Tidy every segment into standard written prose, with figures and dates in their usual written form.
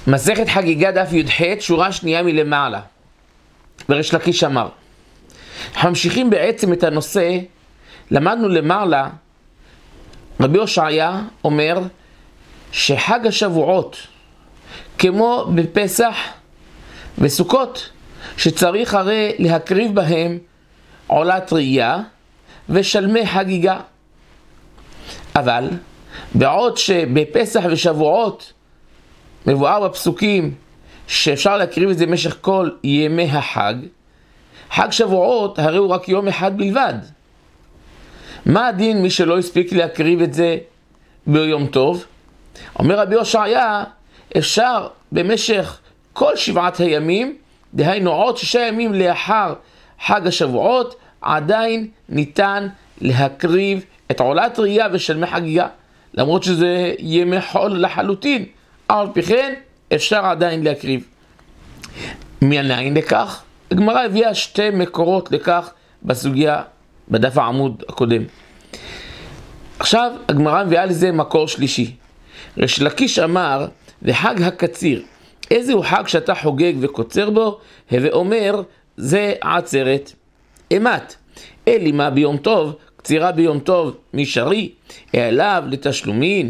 מסכת חגיגה דף י"ח, שורה שנייה מלמעלה. וריש לקיש אמר. אנחנו ממשיכים בעצם את הנושא, למדנו למעלה, רבי הושעיה אומר שחג השבועות, כמו בפסח וסוכות, שצריך הרי להקריב בהם עולת ראייה ושלמי חגיגה. אבל בעוד שבפסח ושבועות מבואר בפסוקים שאפשר להקריב את זה במשך כל ימי החג, חג שבועות הרי הוא רק יום אחד בלבד. מה הדין מי שלא הספיק להקריב את זה ביום טוב? אומר רבי הושעיה, אפשר במשך כל 7 הימים, דהיינו עוד 6 ימים לאחר חג השבועות, עדיין ניתן להקריב את עולת ראייה ושלמי חגיגה, למרות שזה ימי חול לחלוטין, על פי כן אפשר עדיין להקריב. מניין לכך? הגמרא הביאה 2 מקורות לכך בסוגיה בדף העמוד הקודם. עכשיו הגמרא מביאה לזה מקור שלישי. ריש לקיש אמר, וחג הקציר, איזה הוא חג שאתה חוגג וקוצר בו? הווה אומר, זה עצרת. אמת, אלימה ביום טוב, קצירה ביום טוב משרי, אליו לתשלומין.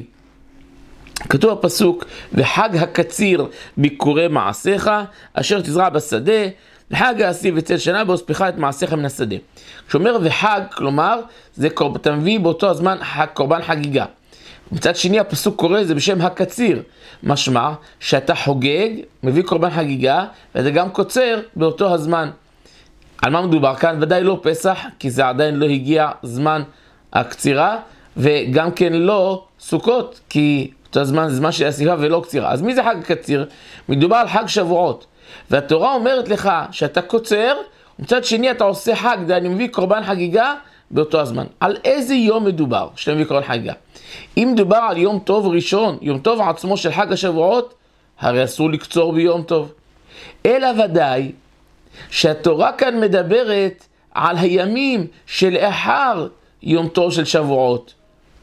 כתוב הפסוק, וחג הקציר ביקורי מעשיך, אשר תזרע בשדה, וחג האסיב בצל שנה בהוספך את מעשיך מן השדה. כשאומר וחג, כלומר, זה אתה מביא באותו הזמן קורבן חגיגה. מצד שני הפסוק קורא זה בשם הקציר, משמע שאתה חוגג, מביא קורבן חגיגה, ואתה גם קוצר באותו הזמן. על מה מדובר כאן? ודאי לא פסח, כי זה עדיין לא הגיע זמן הקצירה, וגם כן לא סוכות, כי אותו זמן זה זמן של אסיפה ולא קצירה. אז מי זה חג הקציר? מדובר על חג שבועות, והתורה אומרת לך שאתה קוצר, ומצד שני אתה עושה חג, אני מביא קורבן חגיגה באותו הזמן. על איזה יום מדובר שאתה מביא קורבן חגיגה? אם מדובר על יום טוב ראשון, יום טוב עצמו של חג השבועות, הרי אסור לקצור ביום טוב. אלא ודאי שהתורה כאן מדברת על הימים שלאחר יום טוב של שבועות.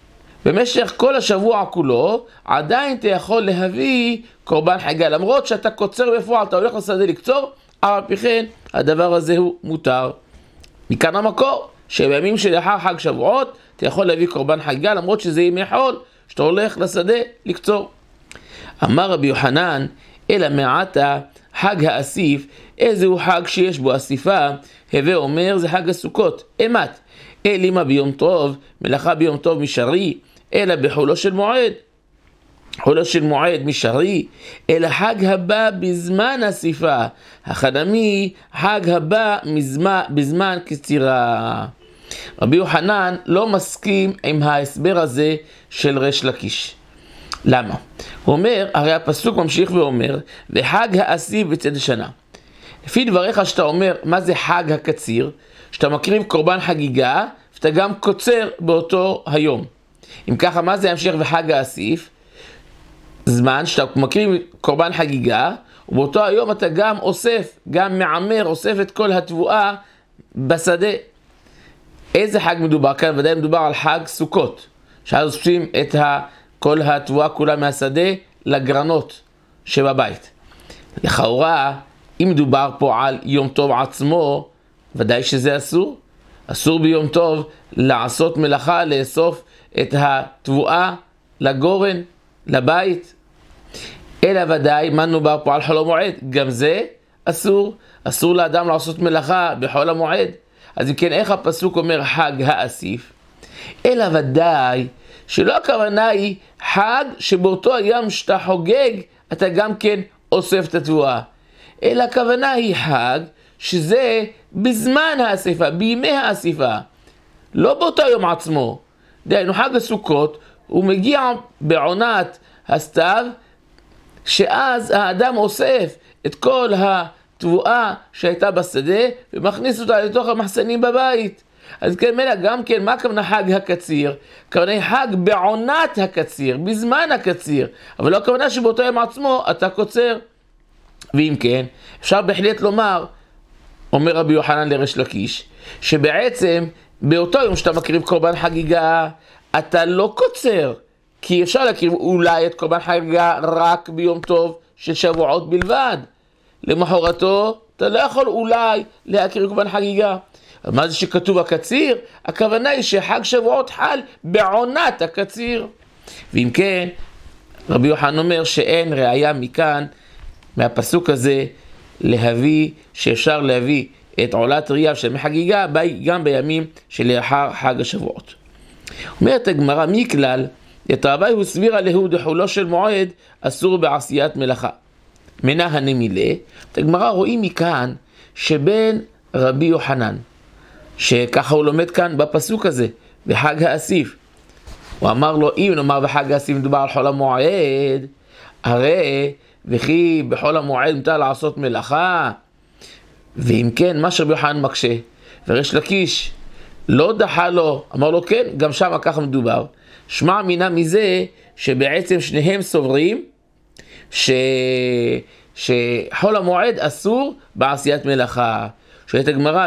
במשך כל השבוע כולו, עדיין אתה יכול להביא קורבן חגיגה. למרות שאתה קוצר בפועל, אתה הולך לשדה לקצור, אבל פי כן הדבר הזה הוא מותר. מכאן המקור, שבימים שלאחר חג שבועות, אתה יכול להביא קורבן חגיגה, למרות שזה ימי חול, שאתה הולך לשדה לקצור. אמר רבי יוחנן, אלא מעתה חג האסיף, איזה הוא חג שיש בו אסיפה? הווה אומר, זה חג הסוכות. אמת, אלימה ביום טוב, מלאכה ביום טוב משרי, אלא בחולו של מועד. חולו של מועד משרי, אלא חג הבא בזמן אסיפה. החנמי, חג הבא בזמן קצירה. רבי יוחנן לא מסכים עם ההסבר הזה של ריש לקיש. למה? הוא אומר, הרי הפסוק ממשיך ואומר, וחג האסיף בצד שנה. לפי דבריך שאתה אומר, מה זה חג הקציר? שאתה מקריב קורבן חגיגה, ואתה גם קוצר באותו היום. אם ככה, מה זה ימשיך וחג האסיף? זמן שאתה מקריב קורבן חגיגה, ובאותו היום אתה גם אוסף, גם מעמר, אוסף את כל התבואה בשדה. איזה חג מדובר כאן? ודאי מדובר על חג סוכות, שאז אוספים את כל התבואה כולה מהשדה לגרנות שבבית. לכאורה, אם מדובר פה על יום טוב עצמו, ודאי שזה אסור. אסור ביום טוב לעשות מלאכה, לאסוף את התבואה לגורן, לבית. אלא ודאי, מה מדובר פה על חול המועד? גם זה אסור. אסור לאדם לעשות מלאכה בחול המועד. אז אם כן, איך הפסוק אומר חג האסיף? אלא ודאי, שלא הכוונה היא חג שבאותו היום שאתה חוגג, אתה גם כן אוסף את התבואה. אלא הכוונה היא חג שזה בזמן האסיפה, בימי האסיפה. לא באותו יום עצמו. דהיינו חג הסוכות, הוא מגיע בעונת הסתיו, שאז האדם אוסף את כל התבואה שהייתה בשדה, ומכניס אותה לתוך המחסנים בבית. אז כמובן, גם כן, מה הכוונה חג הקציר? הכוונה חג בעונת הקציר, בזמן הקציר, אבל לא הכוונה שבאותו יום עצמו אתה קוצר. ואם כן, אפשר בהחלט לומר, אומר רבי יוחנן לריש לקיש, שבעצם באותו יום שאתה מקריב קורבן חגיגה, אתה לא קוצר, כי אפשר להקריב אולי את קורבן חגיגה רק ביום טוב של שבועות בלבד. למחרתו אתה לא יכול אולי להכיר קורבן חגיגה. מה זה שכתוב הקציר? הכוונה היא שחג שבועות חל בעונת הקציר. ואם כן, רבי יוחנן אומר שאין ראיה מכאן, מהפסוק הזה, שאפשר להביא את עולת ריאב של מחגיגה גם בימים שלאחר חג השבועות. אומרת הגמרא, מכלל, יתרבי הוא סבירה להו דחולו של מועד אסור בעשיית מלאכה. מנה הנמילה, את הגמרא רואים מכאן שבין רבי יוחנן, שככה הוא לומד כאן בפסוק הזה, בחג האסיף, הוא אמר לו, אם נאמר בחג האסיף מדובר על חול המועד, הרי וכי בחול המועד מותר לעשות מלאכה. ואם כן, מה שרבי יוחנן מקשה, וריש לקיש לא דחה לו, אמר לו כן, גם שם ככה מדובר. שמע מינה מזה שבעצם שניהם סוברים שחול המועד אסור בעשיית מלאכה. שואלת הגמרא,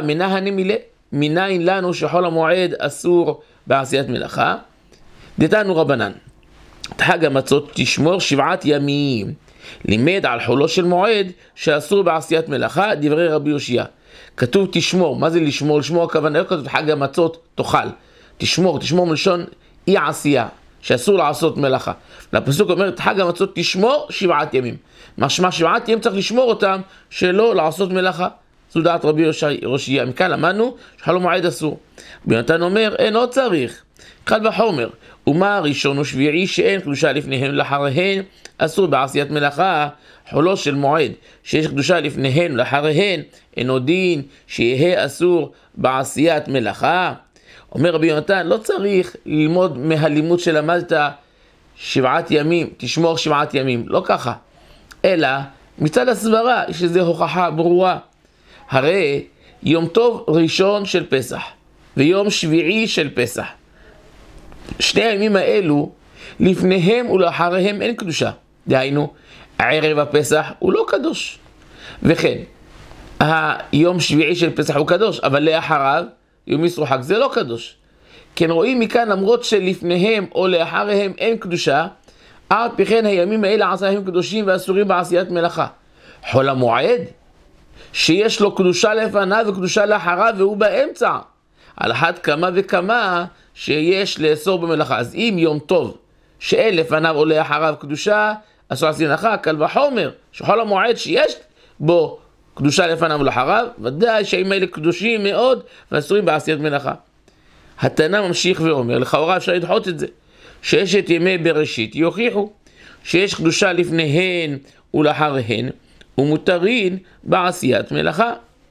מנין לנו שחול המועד אסור בעשיית מלאכה? דתנו רבנן, את חג המצות תשמור 7 ימים. לימד על חולו של מועד שאסור בעשיית מלאכה, דברי רבי יושיע. כתוב תשמור, מה זה לשמור? לשמור הכוונה, לא כתוב חג המצות תאכל. תשמור מלשון אי עשייה, שאסור לעשות מלאכה. לפסוק אומר, את חג המצות תשמור 7 ימים. משמע 7 ימים צריך לשמור אותם, שלא לעשות מלאכה. זו דעת רבי יושיע. מכאן למדנו שחול המועד אסור. רבי יונתן אומר, אינו צריך. קל וחומר, ומה ראשון ושביעי שאין קדושה לפניהם לאחריהן אסור בעשיית מלאכה. חולו של מועד שיש קדושה לפניהן לאחריהן אינו דין שיהיה אסור בעשיית מלאכה. אומר רבי יונתן, לא צריך ללמוד מהלימוד שלמדת 7 ימים, תשמור 7 ימים, לא ככה, אלא מצד הסברה יש איזו הוכחה ברורה. הרי יום טוב ראשון של פסח ויום שביעי של פסח, שני הימים האלו לפניהם ולאחריהם אין קדושה. דהיינו, ערב הפסח הוא לא קדוש. וכן, היום שביעי של פסח הוא קדוש, אבל לאחריו, יום ישרו חג, זה לא קדוש. כן רואים מכאן, למרות שלפניהם או לאחריהם אין קדושה, אף פי הימים האלה עשהם קדושים ואסורים בעשיית מלאכה. חול המועד, שיש לו קדושה לפניו וקדושה לאחריו והוא באמצע, על אחת כמה וכמה שיש לאסור במלאכה. אז אם יום טוב שאין לפניו או לאחריו קדושה, אסור לעשות מלאכה. קל וחומר שחול המועד שיש בו קדושה לפניו ולאחריו, ודאי שהימים האלה קדושים מאוד ואסורים בעשיית מלאכה. התנא ממשיך ואומר, לכאורה אפשר לדחות את זה, ששת ימי בראשית יוכיחו שיש קדושה לפניהן ולאחריהן ומותרין בעשיית מלאכה.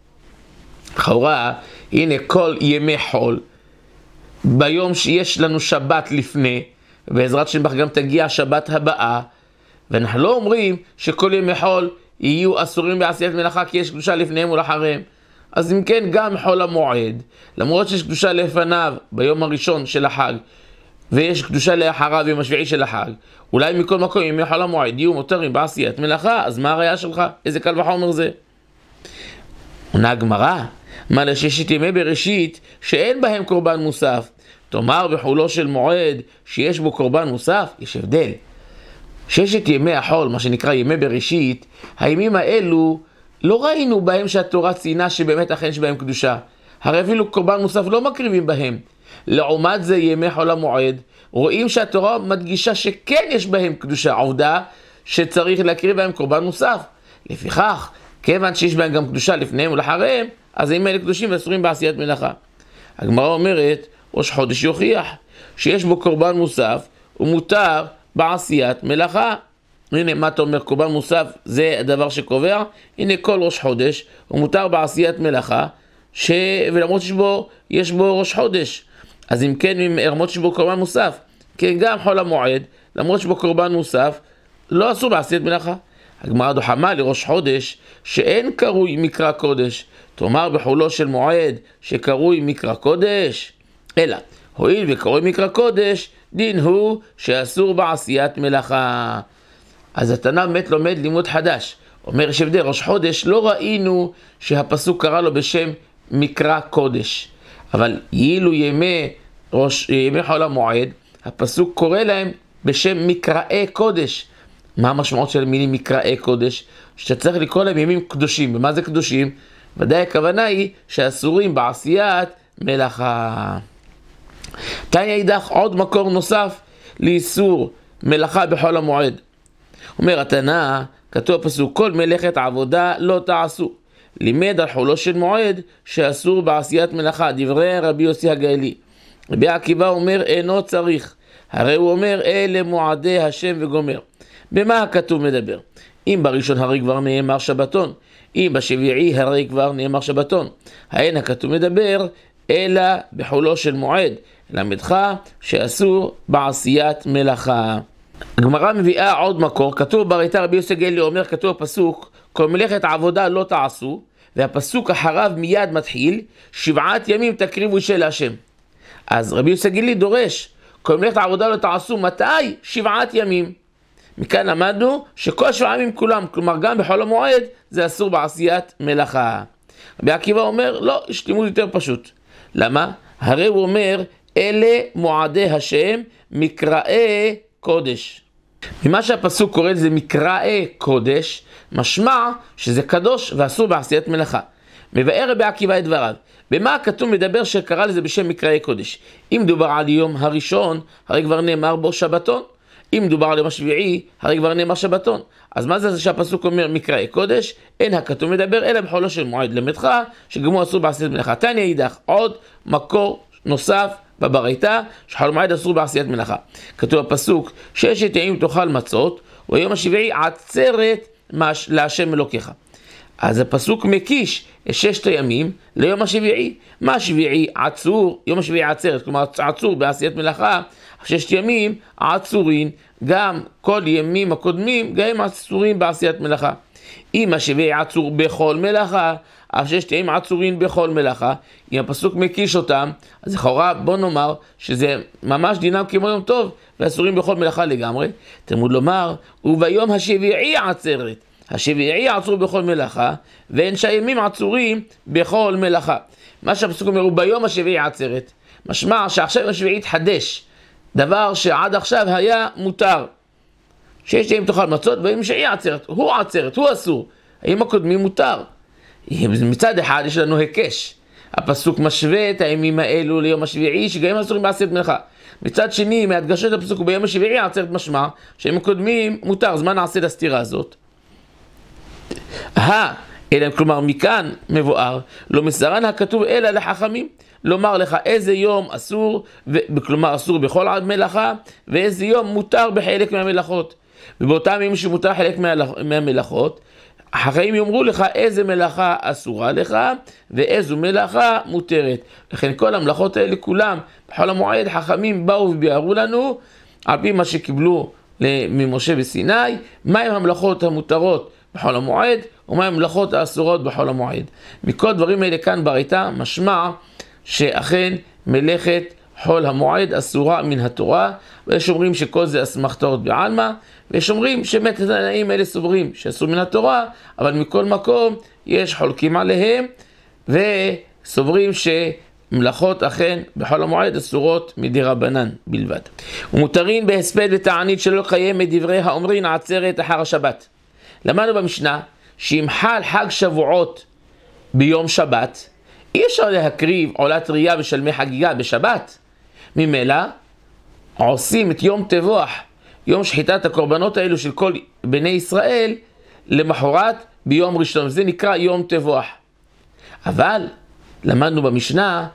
לכאורה, הנה כל ימי חול, ביום שיש לנו שבת לפני, בעזרת שם גם תגיע השבת הבאה, ואנחנו לא אומרים שכל ימי חול יהיו אסורים בעשיית מלאכה כי יש קדושה לפניהם ולאחריהם. אז אם כן, גם חול המועד, למרות שיש קדושה לפניו ביום הראשון של החג, ויש קדושה לאחריו ביום השביעי של החג, אולי מכל מקום ימי חול המועד יהיו מותרים בעשיית מלאכה, אז מה הראיה שלך? איזה קל וחומר זה? עונה הגמרא, מה לששת ימי בראשית שאין בהם קורבן מוסף, תאמר בחולו של מועד שיש בו קורבן מוסף? יש הבדל. ששת ימי החול, מה שנקרא ימי בראשית, הימים האלו לא ראינו בהם שהתורה ציינה שבאמת אכן יש בהם קדושה. הרי אפילו קורבן מוסף לא מקריבים בהם. לעומת זה ימי חול המועד, רואים שהתורה מדגישה שכן יש בהם קדושה, עובדה שצריך להקריב בהם קורבן מוסף. לפיכך, כיוון שיש בהם גם קדושה לפניהם ולאחריהם, אז הימים האלה קדושים ואסורים בעשיית מלאכה. הגמרא אומרת, ראש חודש יוכיח שיש בו קורבן מוסף ומותר בעשיית מלאכה. הנה מה אתה אומר, קורבן מוסף זה הדבר שקובע. הנה כל ראש חודש הוא מותר בעשיית מלאכה, ולמרות שיש בו ראש חודש, אז אם כן, למרות שיש בו קורבן מוסף, כן גם חול המועד, למרות שיש בו קורבן מוסף, לא אסור בעשיית מלאכה. הגמרא דוחמה לראש חודש שאין קרוי מקרא קודש, תאמר בחולו של מועד שקרוי מקרא קודש, אלא הואיל וקרוי מקרא קודש, דין הוא שאסור בעשיית מלאכה. אז התנא באמת לומד לימוד חדש. אומר שבדי ראש חודש לא ראינו שהפסוק קרא לו בשם מקרא קודש, אבל יהילו ימי חול המועד, הפסוק קורא להם בשם מקראי קודש. מה המשמעות של מילים מקראי קודש? שאתה צריך לקרוא להם ימים קדושים. ומה זה קדושים? ודאי הכוונה היא שאסורים בעשיית מלאכה. תניא אידך, עוד מקור נוסף לאיסור מלאכה בחול המועד. אומר התנא, כתוב הפסוק, כל מלאכת עבודה לא תעשו. לימד על חולו של מועד שאסור בעשיית מלאכה, דברי רבי יוסי הגלילי. רבי עקיבא אומר אינו צריך, הרי הוא אומר אלה מועדי השם וגומר. במה הכתוב מדבר? אם בראשון הרי כבר נאמר שבתון, אם בשביעי הרי כבר נאמר שבתון. האין הכתוב מדבר אלא בחולו של מועד, למדך שאסור בעשיית מלאכה. הגמרא מביאה עוד מקור, כתוב בראיתא רבי יוסי הגלילי אומר, כתוב הפסוק, כל מלאכת עבודה לא תעשו, והפסוק אחריו מיד מתחיל, 7 ימים תקריבו אישה להשם. אז רבי יוסי הגלילי דורש, כל מלאכת העבודה לא תעשו, מתי? 7 ימים. מכאן למדנו שכל 7 ימים כולם, כלומר גם בחול המועד, זה אסור בעשיית מלאכה. רבי עקיבא אומר, לא, יש לימוד יותר פשוט. למה? הרי הוא אומר, אלה מועדי השם מקראי קודש. ממה שהפסוק קורא לזה מקראי קודש, משמע שזה קדוש ואסור בעשיית מלאכה. מבאר רבי עקיבא את דבריו. במה הכתוב מדבר שקרא לזה בשם מקראי קודש? אם דובר על יום הראשון, הרי כבר נאמר בו שבתון. אם דובר על יום השביעי, הרי כבר נאמר שבתון. אז מה זה שהפסוק אומר מקראי קודש? אין הכתוב מדבר אלא בחולו של מועד, למדך שגם הוא אסור בעשיית מלאכה. תניא אידך, עוד מקור נוסף בברייתא שחול המועד אסור בעשיית מלאכה. כתוב הפסוק, 6 ימים תאכל מצות, ויום השביעי עצרת להשם אלוקיך. אז הפסוק מקיש 6 הימים ליום השביעי. מה השביעי? עצור, יום השביעי עצרת, כלומר עצור בעשיית מלאכה, 6 ימים עצורין, גם כל ימים הקודמים, גם הם עצורים בעשיית מלאכה. אם השביעי עצור בכל מלאכה, 6 ימים עצורין בכל מלאכה, אם הפסוק מקיש אותם, אז לכאורה בוא נאמר שזה ממש דינם כמו יום טוב, ואסורים בכל מלאכה לגמרי. תלמוד לומר, וביום השביעי עצרת, השביעי עצור בכל מלאכה, ואין שהימים עצורים בכל מלאכה. מה שהפסוק אומר, הוא ביום השביעי עצרת, משמע שעכשיו השביעי התחדש, דבר שעד עכשיו היה מותר. 6 ימים תאכל מצות, ויום השביעי עצרת, הוא אסור. הימים הקודמים מותר. מצד אחד יש לנו הקש. הפסוק משווה את הימים האלו ליום השביעי, שגם הם אסורים בעשיית מלאכה. מצד שני, מהדגשת הפסוק ביום השביעי עצרת משמע, שהימים הקודמים מותר. אז מה נעשה לסתירה הזאת? אלא כלומר מכאן מבואר, לא מסרן הכתוב אלא לחכמים, לומר לך איזה יום אסור, כלומר אסור בכל עד מלאכה, ואיזה יום מותר בחלק מהמלאכות. ובאותם ימים שמותר חלק מהמלאכות, החכמים יאמרו לך איזה מלאכה אסורה לך, ואיזו מלאכה מותרת. לכן כל המלאכות האלה כולם, בחול המועד חכמים באו וביארו לנו, על פי מה שקיבלו ממשה בסיני, מהם המלאכות המותרות בחול המועד, ומה המלאכות האסורות בחול המועד. מכל דברים האלה כאן בראיתא משמע שאכן מלאכת חול המועד אסורה מן התורה, ויש אומרים שכל זה אסמכתאות בעלמא, ויש אומרים שבאמת התנאים האלה סוברים שאסור מן התורה, אבל מכל מקום יש חולקים עליהם, וסוברים שמלאכות אכן בחול המועד אסורות מדרבנן בלבד. ומותרין בהספד ותענית שלא לקיים את דברי האומרין עצרת אחר השבת. למדנו במשנה שאם חל חג שבועות ביום שבת, אי אפשר להקריב עולת ראייה ושלמי חגיגה בשבת. ממילא עושים את יום טבוח, יום שחיטת הקורבנות האלו של כל בני ישראל, למחרת ביום ראשון. זה נקרא יום טבוח. אבל למדנו במשנה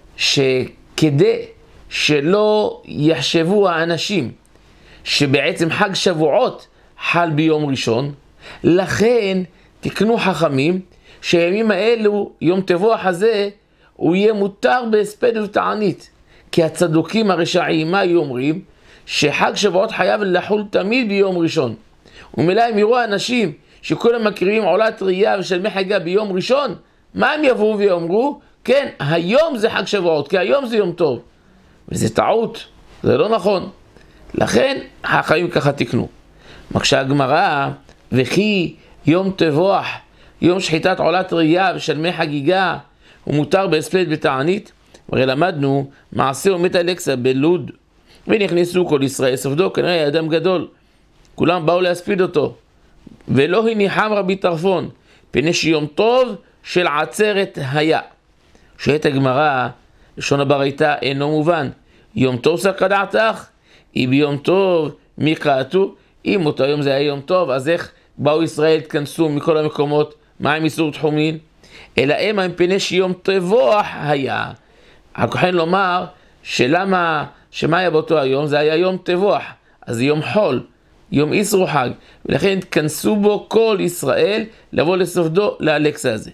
שכדי שלא יחשבו האנשים שבעצם חג שבועות חל ביום ראשון, לכן תקנו חכמים שהימים האלו, יום טבוח הזה, הוא יהיה מותר בהספד ותענית. כי הצדוקים הרשעים, מה אומרים? שחג שבועות חייב לחול תמיד ביום ראשון. ומילא אם יראו האנשים שכולם מקריבים עולת ראייה ושלמי חגיגה ביום ראשון, מה הם יבואו ויאמרו? כן, היום זה חג שבועות, כי היום זה יום טוב. וזה טעות, זה לא נכון. לכן החיים ככה תקנו. מקשה הגמרא, וכי יום טבוח, יום שחיטת עולת ראייה ושלמי חגיגה, הוא מותר בהספד ותענית? הרי למדנו מעשה ומת אלכסה בלוד, ונכנסו כל ישראל ספדו, כנראה אדם גדול. כולם באו להספיד אותו. ולא הניחם רבי טרפון, פני שיום טוב של עצרת היה. שואלת הגמרא, לשון הברייתא אינו מובן. יום טוב סקדעתך, אם ביום טוב מי קראתו? אם אותו יום זה היה יום טוב, אז איך באו ישראל התכנסו מכל המקומות? מה עם איסור תחומין? אלא הם פני שיום טבוח היה. הכוחן לומר שלמה, שמה היה באותו היום? זה היה יום טבוח, אז זה יום חול, יום איסרו חג, ולכן התכנסו בו כל ישראל לבוא לסופדו לאלכסה הזה.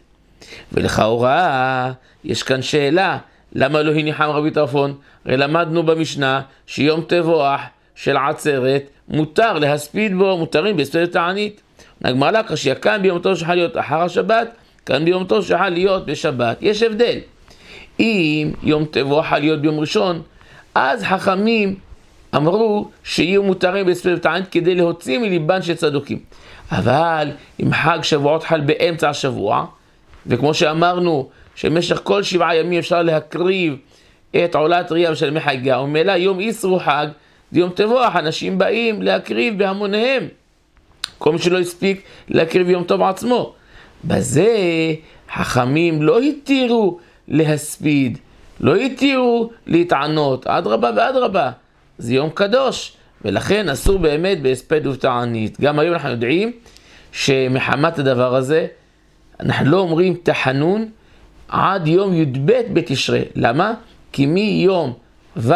ולכאורה יש כאן שאלה, למה לא הניחם רבי טרפון? הרי למדנו במשנה שיום טבוח של עצרת מותר להספיד בו, מותרים בהספד תענית. הגמרא לה קשיא, כאן ביום טוב שחל להיות אחר השבת, כאן ביום טוב שחל להיות בשבת. יש הבדל. אם יום טבוח חל להיות ביום ראשון, אז חכמים אמרו שיהיו מותרים בהספד תענית כדי להוציא מליבן של צדוקים. אבל אם חג שבועות חל באמצע השבוע, וכמו שאמרנו שבמשך כל 7 ימים אפשר להקריב את עולת ריאה ושלמי חגיגה, וממילא יום איסרו חג, יום טבוח, אנשים באים להקריב בהמוניהם, כל מי שלא הספיק להקריב יום טוב עצמו. בזה חכמים לא התירו להספיד, לא התירו להתענות, אדרבה ואדרבה, זה יום קדוש, ולכן אסור באמת בהספד ובתענית. גם היום אנחנו יודעים שמחמת הדבר הזה אנחנו לא אומרים תחנון עד יום י"ב בתשרי. למה? כי מיום ו'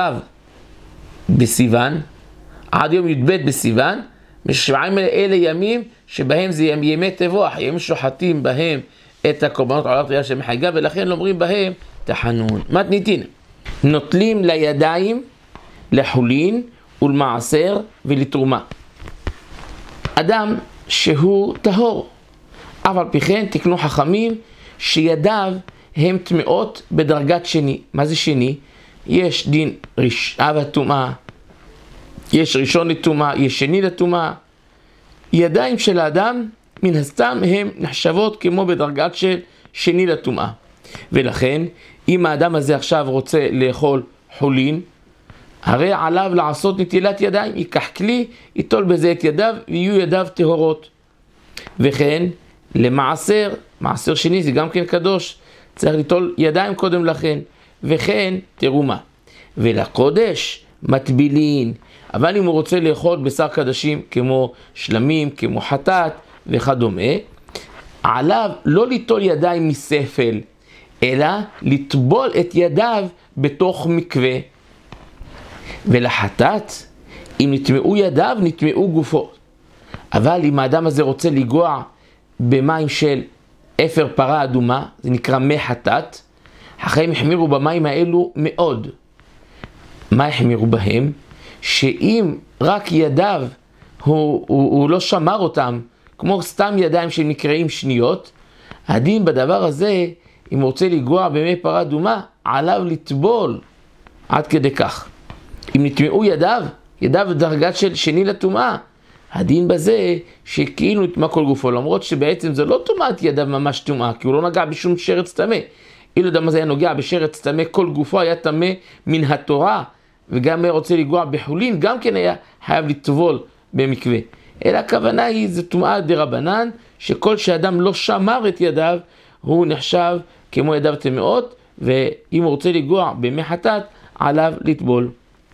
בסיוון עד יום י"ב בסיוון, משבעים אלה ימים שבהם זה ימי טבוח, ימים שוחטים בהם את הקורבנות עולת ריאה של מחייגה, ולכן לא אומרים בהם תחנון. מתניתין, נוטלים לידיים לחולין ולמעשר ולתרומה. אדם שהוא טהור, אבל פי כן תקנו חכמים שידיו הם טמאות בדרגת שני. מה זה שני? יש דין אב הטומאה, יש ראשון לטומאה, יש שני לטומאה. ידיים של האדם מן הסתם הן נחשבות כמו בדרגת של שני לטומאה. ולכן אם האדם הזה עכשיו רוצה לאכול חולין, הרי עליו לעשות נטילת ידיים, ייקח כלי, יטול בזה את ידיו ויהיו ידיו טהורות. וכן למעשר, מעשר שני זה גם כן קדוש, צריך ליטול ידיים קודם לכן. וכן תרומה. ולקודש מטבילין, אבל אם הוא רוצה לאכול בשר קדשים כמו שלמים, כמו חטאת וכדומה, עליו לא ליטול ידיים מספל, אלא לטבול את ידיו בתוך מקווה. ולחטאת, אם נטמעו ידיו, נטמעו גופו. אבל אם האדם הזה רוצה לגוע במים של אפר פרה אדומה, זה נקרא מי חטאת, החיים החמירו במים האלו מאוד. מה החמירו בהם? שאם רק ידיו הוא לא שמר אותם, כמו סתם ידיים שנקראים שניות, הדין בדבר הזה, אם הוא רוצה לגוע במי פרה אדומה, עליו לטבול עד כדי כך. אם נטמעו ידיו בדרגת של שני לטומאה, הדין בזה שכאילו נטמע כל גופו, למרות שבעצם זה לא טומאת ידיו ממש טומאה, כי הוא לא נגע בשום שרץ טמא. אילו אדם הזה היה נוגע בשרץ טמא, כל גופו היה טמא מן התורה, וגם היה רוצה לגוע בחולין, גם כן היה חייב לטבול במקווה. אלא הכוונה היא, זה טומאה דרבנן, שכל שאדם לא שמר את ידיו, הוא נחשב כמו ידיו טמאות, ואם הוא רוצה לגוע במי חטאת, עליו לטבול.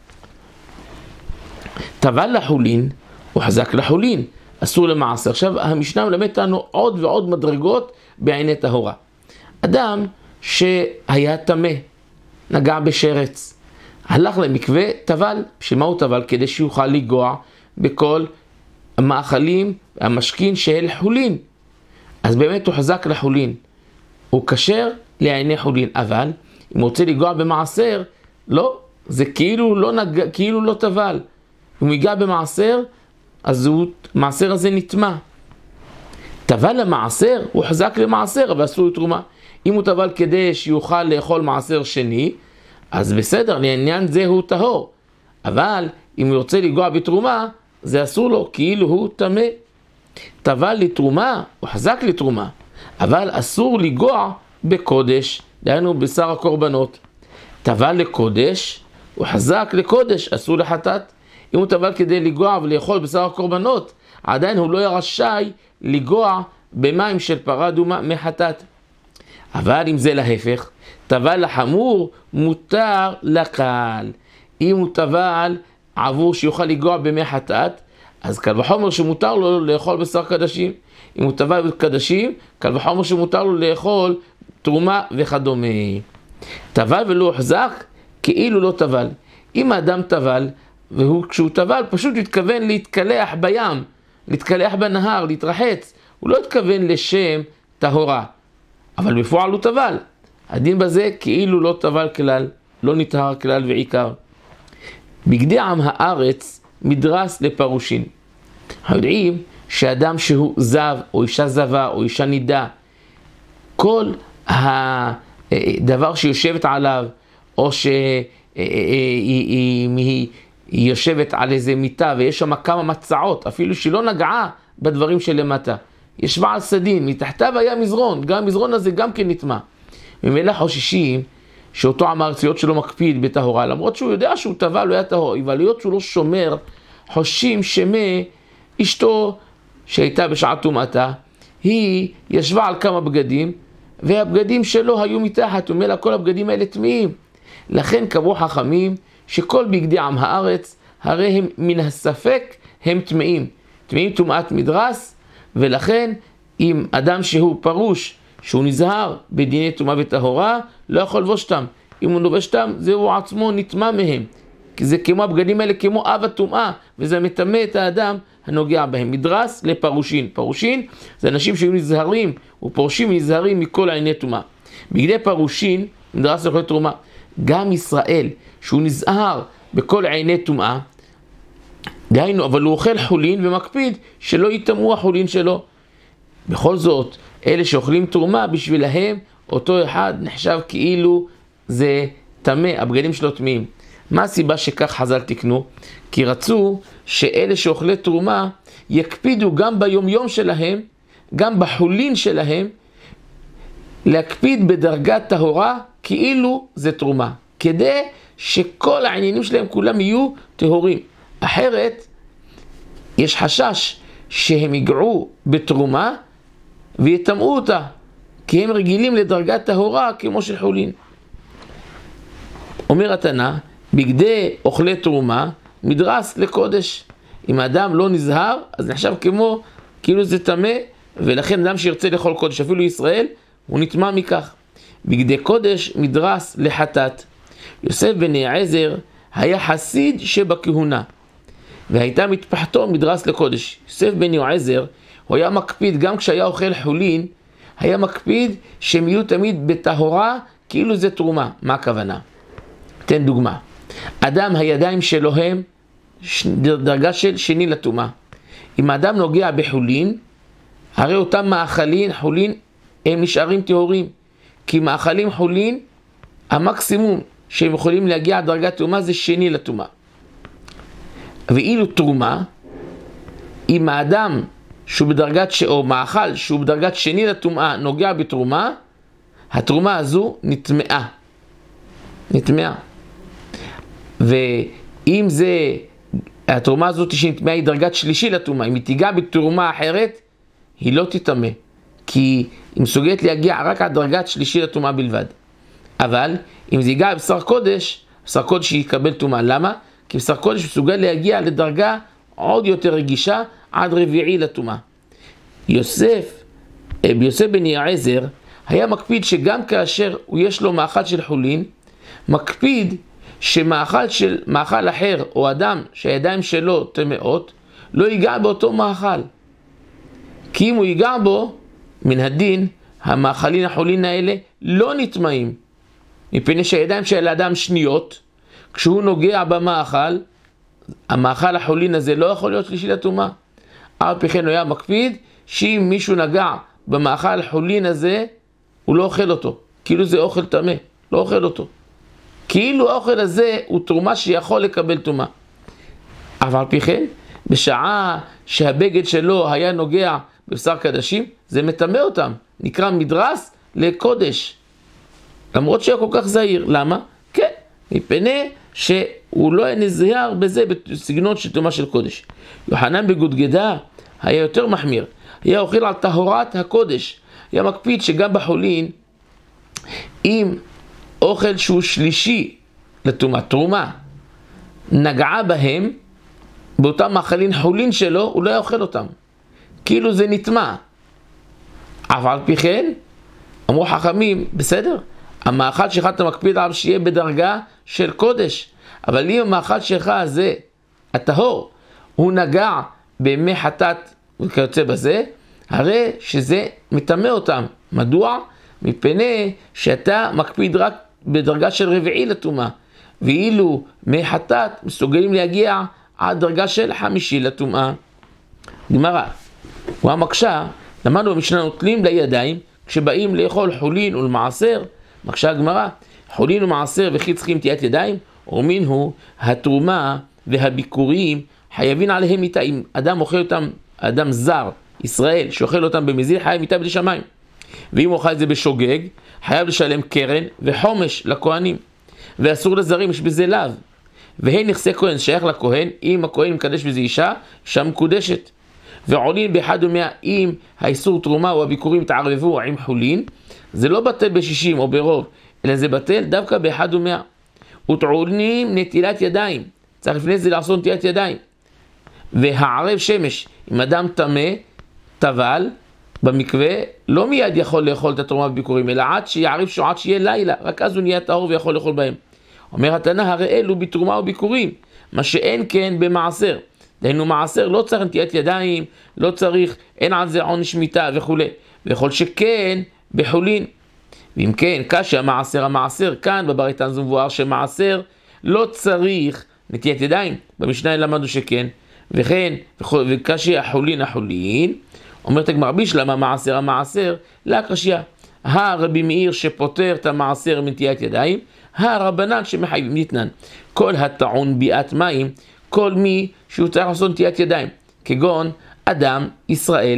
טבל לחולין, הוא חזק לחולין, אסור למעשר. עכשיו המשנה מלמד אותנו עוד ועוד מדרגות בעיני טהורה. אדם שהיה טמא, נגע בשרץ, הלך למקווה, טבל. שמה הוא טבל? כדי שיוכל לגוע בכל המאכלים, המשכין של חולין. אז באמת הוא חזק לחולין, הוא כשר לעיני חולין. אבל אם הוא רוצה לגוע במעשר, לא, זה כאילו לא טבל. אם הוא ייגע במעשר, אז המעשר הזה נטמע. טבל למעשר, הוא חזק למעשר, אבל אסור לתרומה. אם הוא טבל כדי שיוכל לאכול מעשר שני, אז בסדר, לעניין זה הוא טהור. אבל אם הוא רוצה לגוע בתרומה, זה אסור לו, כאילו הוא טמא. טבל לתרומה, הוא חזק לתרומה, אבל אסור לגוע בקודש, דהיינו בשר הקורבנות. טבל לקודש, הוא חזק לקודש, אסור לחטאת. אם הוא טבל כדי לגוע ולאכול בשר הקורבנות, עדיין הוא לא יהיה רשאי לגוע במים של פרה אדומה מחטאת. אבל אם זה להפך, טבל לחמור מותר לקהל. אם הוא טבל עבור שיוכל לגוע במי חטאת, אז קל וחומר שמותר לו לאכול בשר קדשים. אם הוא טבל קדשים, קל וחומר שמותר לו לאכול תרומה וכדומה. טבל ולא הוחזק, כאילו לא טבל. אם האדם טבל, וכשהוא טבל פשוט התכוון להתקלח בים, להתקלח בנהר, להתרחץ, הוא לא התכוון לשם טהרה, אבל בפועל הוא טבל. הדין בזה כאילו לא טבל כלל, לא נטהר כלל ועיקר. בגדי עם הארץ מדרס לפרושין. אנחנו יודעים שאדם שהוא זב, או אישה זבה, או אישה נידה, כל הדבר שיושבת עליו, או שהיא יושבת על איזה מיטה, ויש שם כמה מצעות, אפילו שהיא לא נגעה בדברים שלמטה. ישבה על סדין, מתחתיו היה מזרון, גם המזרון הזה גם כן נטמע. ממילא חוששים שאותו עם הארציות שלו מקפיד בטהרה, למרות שהוא יודע שהוא טבל, לא היה טהור, אבל להיות שהוא לא שומר, חוששים אשתו שהייתה בשעת טומאתה, היא ישבה על כמה בגדים, והבגדים שלו היו מתחת, ומילא כל הבגדים האלה טמאים. לכן קבעו חכמים שכל בגדי עם הארץ, הרי הם מן הספק הם טמאים. טמאים טומאת מדרס, ולכן אם אדם שהוא פרוש, שהוא נזהר בדיני טומאה וטהרה, לא יכול לבוש תם. אם הוא לובש תם, זהו עצמו נטמא מהם. כי זה כמו הבגדים האלה, כמו אב הטומאה, וזה מטמא את האדם הנוגע בהם. מדרס לפרושין. פרושין זה אנשים שהיו נזהרים, ופורשים נזהרים מכל ענייני טומאה. בגדי פרושין, מדרס לאכול תרומה. גם ישראל, שהוא נזהר בכל ענייני טומאה, דהיינו, אבל הוא אוכל חולין ומקפיד שלא יטמאו החולין שלו. בכל זאת, אלה שאוכלים תרומה, בשבילהם אותו אחד נחשב כאילו זה טמא, הבגדים שלו טמאים. מה הסיבה שכך חז"ל תקנו? כי רצו שאלה שאוכלי תרומה יקפידו גם ביום יום שלהם, גם בחולין שלהם, להקפיד בדרגת טהרה כאילו זה תרומה, כדי שכל העניינים שלהם כולם יהיו טהורים. אחרת יש חשש שהם יגעו בתרומה ויטמאו אותה, כי הם רגילים לדרגת טהרה כמו של חולין. אומר התנא, בגדי אוכלי תרומה מדרס לקודש. אם האדם לא נזהר, אז נחשב כאילו זה טמא, ולכן אדם שירצה לאכול קודש, אפילו ישראל, הוא נטמא מכך. בגדי קודש מדרס לחטאת. יוסף בן יעזר היה חסיד שבכהונה, והייתה מטפחתו מדרס לקודש. יוסף בן יעזר, הוא היה מקפיד, גם כשהיה אוכל חולין, היה מקפיד שהם יהיו תמיד בטהרה, כאילו זה תרומה. מה הכוונה? תן דוגמה. אדם הידיים שלו הם דרגה של שני לטומאה. אם האדם נוגע בחולין, הרי אותם מאכלים, חולין, הם נשארים טהורים. כי מאכלים חולין, המקסימום שהם יכולים להגיע דרגת טומאה זה שני לטומאה. ואילו תרומה, אם האדם שהוא בדרגת, או מאכל שהוא בדרגת שני לטומאה נוגע בתרומה, התרומה הזו נטמאה. נטמאה. ואם זה, התרומה הזאת שנטמאה היא דרגת שלישי לטומאה, אם היא תיגע בתרומה אחרת, היא לא תטמא. כי היא מסוגלת להגיע רק עד דרגת שלישי לטומאה בלבד. אבל אם זה ייגע בשר קודש, בשר קודש יקבל טומאה. למה? כי בשר קודש מסוגל להגיע לדרגה עוד יותר רגישה עד רביעי לטומאה. יוסף בן יעזר היה מקפיד שגם כאשר הוא יש לו מאכל של חולין, מקפיד שמאכל אחר או אדם שהידיים שלו טמאות לא ייגע באותו מאכל. כי אם הוא ייגע בו, מן הדין, המאכלים החולין האלה לא נטמאים. מפני שהידיים של האדם שניות, כשהוא נוגע במאכל, המאכל החולין הזה לא יכול להיות שלישי לטומאה. אף פי כן הוא היה מקפיד שאם מישהו נגע במאכל החולין הזה, הוא לא אוכל אותו. כאילו זה אוכל טמא, לא אוכל אותו. כאילו האוכל הזה הוא תרומה שיכול לקבל טומאה. אבל פי כן, בשעה שהבגד שלו היה נוגע בבשר קדשים, זה מטמא אותם. נקרא מדרס לקודש. למרות שהיה כל כך זהיר. למה? כן, מפני שהוא לא נזהר בזה בסגנון של תרומה של קודש. יוחנן בגודגדה היה יותר מחמיר, היה אוכל על טהרת הקודש, היה מקפיד שגם בחולין, אם אוכל שהוא שלישי לתרומה, תרומה, נגעה בהם, באותם מאכלים חולין שלו, הוא לא יאכל אותם. כאילו זה נטמע. אף על פי כן, אמרו חכמים, בסדר, המאכל שלך אתה מקפיד עליו שיהיה בדרגה של קודש. אבל אם המאכל שלך הזה, הטהור, הוא נגע בימי חטאת וכיוצא בזה, הרי שזה מטמא אותם. מדוע? מפני שאתה מקפיד רק בדרגה של רביעי לטומאה. ואילו מי חטאת מסוגלים להגיע עד דרגה של חמישי לטומאה. גמרא, הוא המקשה, למדנו במשנה נוטלים לידיים, כשבאים לאכול חולין ולמעשר, מקשה הגמרא, חולין ומעשר וכי צריכים נטיית ידיים, אומרים הוא, התרומה והביקורים חייבים עליהם מיתה. אם אדם אוכל אותם, אדם זר, ישראל, שאוכל אותם במזיד, חייב מיתה בלי שמיים. ואם אוכל את זה בשוגג, חייב לשלם קרן וחומש לכהנים. ואסור לזרים, יש בזה לאו. והן נכסי כהן שייך לכהן, אם הכהן מקדש בזה אישה, אישה מקודשת. ועולין באחד ומאה, אם האיסור תרומה או הביקורים תערבבו עם חולין, זה לא בטל ב60 או ברוב, אלא זה בטל דווקא באחד ומאה. ותעונים נטילת ידיים, צריך לפני זה לעשות נטילת ידיים. והערב שמש, אם אדם טמא, טבל, במקווה, לא מיד יכול לאכול את התרומה בביקורים, אלא עד שיערב עד שיהיה לילה, רק אז הוא נהיה טהור ויכול לאכול בהם. אומר התנא, הרי אלו בתרומה וביקורים, מה שאין כן במעשר. דהיינו מעשר, לא צריך נטיית ידיים, לא צריך, אין על זה עונש מיתה וכו'. ויכול שכן בחולין. ואם כן, קשה המעשר כאן, בברייתן זו מבואר שמעשר לא צריך נטיית ידיים. במשנה למדנו שכן. וכן, וקשה החולין, אומרת הגמרא בישלמה המעשר, לא קשיא. הרבי מאיר שפוטר את המעשר מנטיית ידיים, הרבנן שמחייבים נתנן. כל הטעון ביאת מים, כל מי שהוא צריך לעשות נטיית ידיים, כגון אדם, ישראל,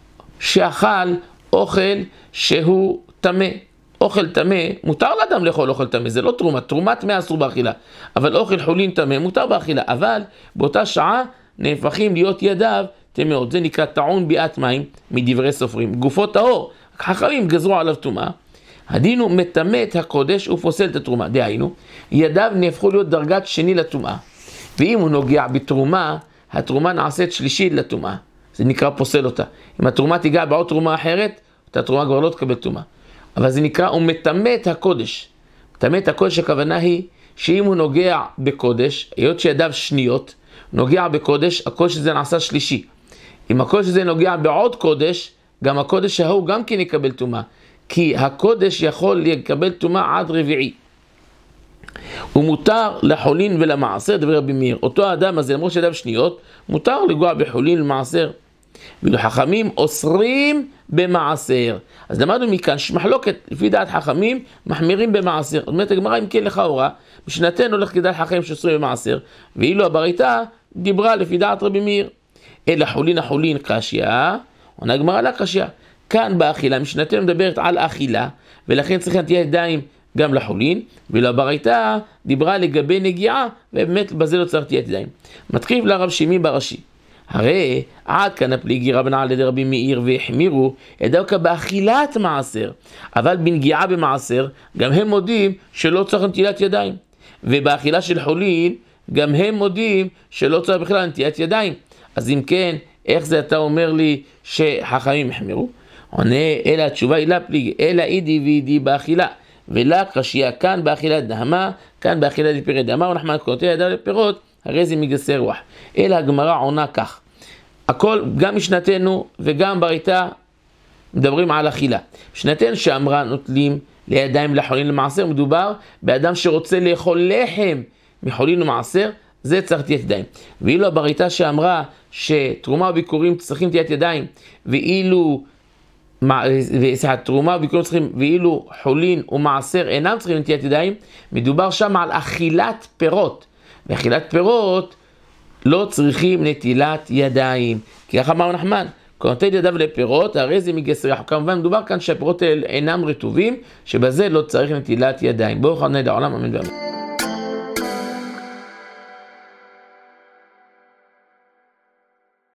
שאכל אוכל שהוא טמא. אוכל טמא, מותר לאדם לאכול אוכל טמא, זה לא תרומה, תרומת טמא אסור באכילה, אבל אוכל חולין טמא מותר באכילה, אבל באותה שעה נהפכים להיות ידיו טמאות. זה נקרא טעון ביאת מים מדברי סופרים. גופו טהור, חכמים גזרו עליו טומאה. הדין הוא מטמא את הקודש ופוסל את התרומה. דהיינו, ידיו נהפכו להיות דרגת שני לטומאה. ואם הוא נוגע בתרומה, התרומה נעשית שלישית לטומאה. זה נקרא פוסל אותה. אם התרומה תיגע בעוד תרומה אחרת, אותה תרומה כבר לא תקבל טומאה. אבל זה נקרא, הוא מטמא את הקודש. מטמא את הקודש, הכוונה היא שאם הוא נוגע בקודש, היות שידיו שניות, נוגע בקודש, הקודש הזה נעשה שלישי. אם הקודש הזה נוגע בעוד קודש, גם הקודש ההוא גם כן יקבל טומאה. כי הקודש יכול לקבל טומאה עד רביעי. ומותר לחולין ולמעשר, דבר רבי מאיר. אותו האדם הזה, למרות שידיו שניות, מותר לגוע בחולין ולמעשר. ואילו חכמים אוסרים במעשר. אז למדנו מכאן שמחלוקת, לפי דעת חכמים, מחמירים במעשר. זאת אומרת, הגמרא אם כן לכאורה, משנתנו הולך כדעת חכמים שאוסרים במעשר, ואילו הברייתא דיברה לפי דעת רבי מאיר. אלא חולין קשיא, עונה הגמרא לה קשיא. כאן באכילה, משנתנו מדברת על אכילה, ולכן צריכים נטיית ידיים גם לחולין, ואילו הברייתא דיברה לגבי נגיעה, ובאמת בזה לא צריך נטיית ידיים. מתחיל לרב שמעי בראשי. הרי עד כאן הפליגי רבנן על ידי רבי מאיר והחמירו דווקא באכילת מעשר, אבל בנגיעה במעשר גם הם מודים שלא צריך נטילת ידיים, ובאכילה של חולין גם הם מודים שלא צריך בכלל נטילת ידיים. אז אם כן, איך זה אתה אומר לי שחכמים החמירו? עונה, אלא התשובה היא לה פליגי, אלא אידי ואידי באכילה, ולה קשיא כאן באכילת דהמה, כאן באכילת פירות דהמה, ונחמן קונוטי ידיים לפירות, הרי זה מגסי רוח. אלא הגמרא עונה כך. הכל, גם משנתנו וגם ברייתא מדברים על אכילה. משנתנו שאמרה נוטלים לידיים לחולין למעשר, מדובר באדם שרוצה לאכול לחם מחולין למעשר, זה צריך נטיית ידיים. ואילו הברייתא שאמרה שתרומה וביקורים צריכים נטיית ידיים, ואילו תרומה וביקורים צריכים, ואילו חולין ומעשר אינם צריכים נטיית ידיים, מדובר שם על אכילת פירות. ואכילת פירות לא צריכים נטילת ידיים. כי ככה אמר נחמן, כשנוטל ידיו לפירות, הרי זה מגסר רוח. כמובן מדובר כאן שהפירות אינם רטובים, שבזה לא צריך נטילת ידיים. ברוך ה' לעולם, אמן ואמן.